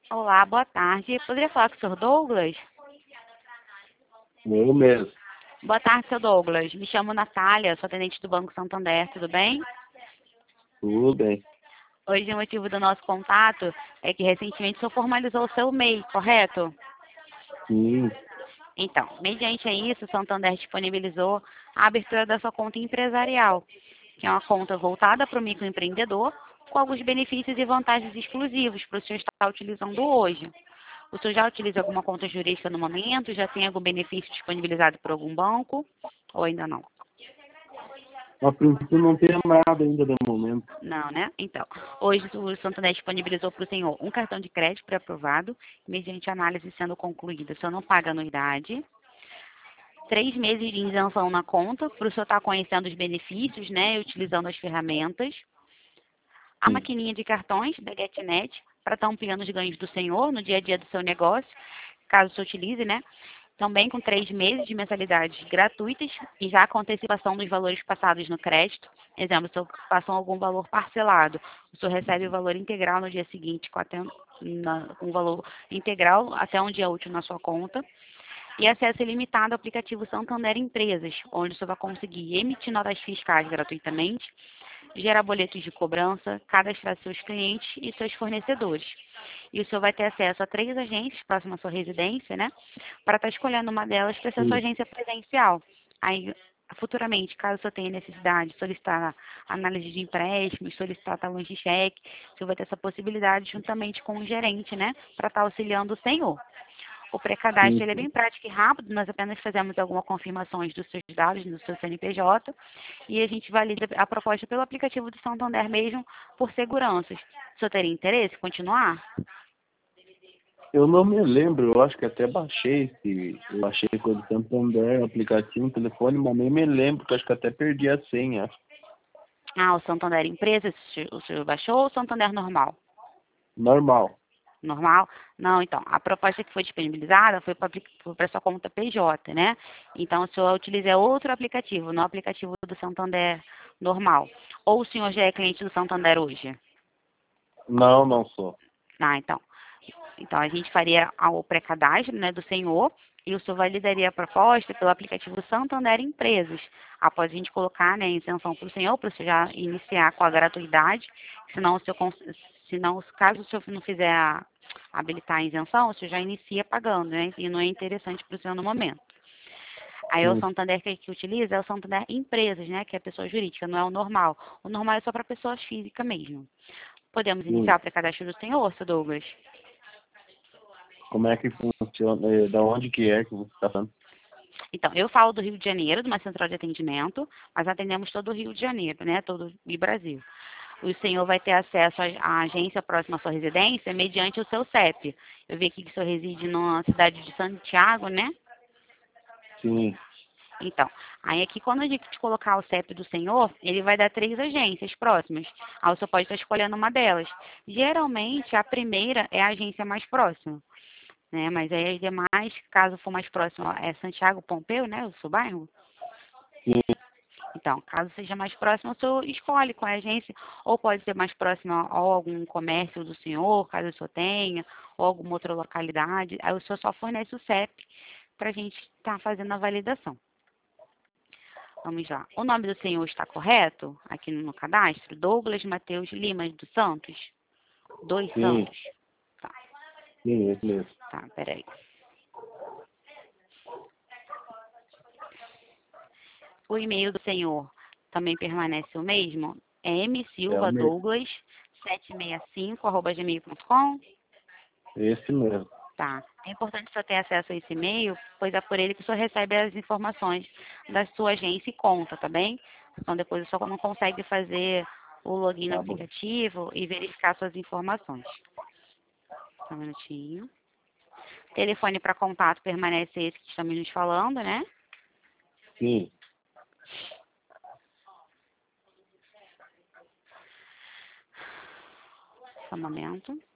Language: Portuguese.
Olá, boa tarde. Poderia falar com o senhor Douglas? Eu mesmo. Boa tarde, seu Douglas. Me chamo Natália, sou atendente do Banco Santander, tudo bem? Tudo bem. Hoje o motivo do nosso contato é que recentemente o senhor formalizou o seu MEI, correto? Sim, Então, mediante a isso, o Santander disponibilizou a abertura da sua conta empresarial, que é uma conta voltada para o microempreendedor, com alguns benefícios e vantagens exclusivos para o senhor estar utilizando hoje. O senhor já utiliza alguma conta jurídica no momento? Já tem algum benefício disponibilizado por algum banco? Ou ainda não? a princípio não tem nada ainda no momento. Não, né? Então, hoje o Santander disponibilizou para o senhor um cartão de crédito pré-aprovado, mediante análise sendo concluída. O senhor não paga anuidade. 3 meses de isenção na conta, para o senhor estar conhecendo os benefícios, né? E utilizando as ferramentas. A Sim, maquininha de cartões da GetNet, para estar ampliando os ganhos do senhor no dia a dia do seu negócio, caso você utilize, né? Também com 3 meses de mensalidades gratuitas e já com antecipação dos valores passados no crédito. Exemplo, se eu passou algum valor parcelado, o senhor recebe o valor integral no dia seguinte, com o valor integral até um dia útil na sua conta. E acesso ilimitado ao aplicativo Santander Empresas, onde o senhor vai conseguir emitir notas fiscais gratuitamente, gerar boletos de cobrança, cadastrar seus clientes e seus fornecedores. E o senhor vai ter acesso a 3 agências próximas à sua residência, né? Para estar escolhendo uma delas para ser a sua sim. agência presencial. Aí, futuramente, caso o senhor tenha necessidade de solicitar análise de empréstimos, solicitar talões de cheque, o senhor vai ter essa possibilidade juntamente com o gerente, né? Para estar auxiliando o senhor. O pré-cadastro Sim, ele é sim. bem prático e rápido, nós apenas fazemos algumas confirmações dos seus dados, do seu CNPJ, e a gente valida a proposta pelo aplicativo do Santander mesmo, por seguranças. O senhor teria interesse em continuar? Eu não me lembro, eu acho que até baixei eu baixei coisa do Santander, aplicativo no telefone, mas nem me lembro, que eu acho que até perdi a senha. Ah, o Santander Empresa, o senhor baixou ou o Santander normal? Normal. Normal? Não, então, a proposta que foi disponibilizada foi para sua conta PJ, né? Então, o senhor utiliza outro aplicativo, não o aplicativo do Santander normal. Ou o senhor já é cliente do Santander hoje? Não, não sou. Ah, então. Então, a gente faria o pré-cadastro, né, do senhor e o senhor validaria a proposta pelo aplicativo Santander Empresas. Após a gente colocar, né, a isenção para o senhor já iniciar com a gratuidade, senão, senão caso o senhor não fizer habilitar a isenção, o senhor já inicia pagando, né, e não é interessante para o senhor no momento. Aí o Sim. Santander que utiliza é o Santander Empresas, né, que é a pessoa jurídica, não é o normal. O normal é só para pessoas físicas mesmo. Podemos iniciar Sim. o pré-cadastro do senhor, seu Douglas? Como é que funciona? Da onde que é que você está falando? Então, eu falo do Rio de Janeiro, de uma central de atendimento, mas atendemos todo o Rio de Janeiro, né? Todo o Brasil. O senhor vai ter acesso à agência próxima à sua residência mediante o seu CEP. Eu vi aqui que o senhor reside na cidade de Santiago, né? Sim. Então, aí aqui quando a gente colocar o CEP do senhor, ele vai dar 3 agências próximas. Aí o senhor pode estar escolhendo uma delas. Geralmente, a primeira é a agência mais próxima, né? Mas aí as demais, caso for mais próximo, é Santiago Pompeu, né? O seu bairro. Sim. Então, caso seja mais próximo, o senhor escolhe qual é a agência, ou pode ser mais próximo a algum comércio do senhor, caso o senhor tenha, ou alguma outra localidade. Aí o senhor só fornece o CEP para a gente estar fazendo a validação. Vamos lá. O nome do senhor está correto aqui no cadastro? Douglas Matheus Lima dos Santos? Dos Sim. Santos. Tá, Sim, esse mesmo. tá, peraí. O e-mail do senhor também permanece o mesmo? É É o mesmo. msilvadouglas765@gmail.com? Esse mesmo. Tá. É importante o senhor ter acesso a esse e-mail, pois é por ele que o senhor recebe as informações da sua agência e conta, tá bem? Então depois o senhor não consegue fazer o login no Tá bom. aplicativo e verificar suas informações. Só um minutinho. Telefone para contato permanece esse que estamos nos falando, né? Sim. Só um momento.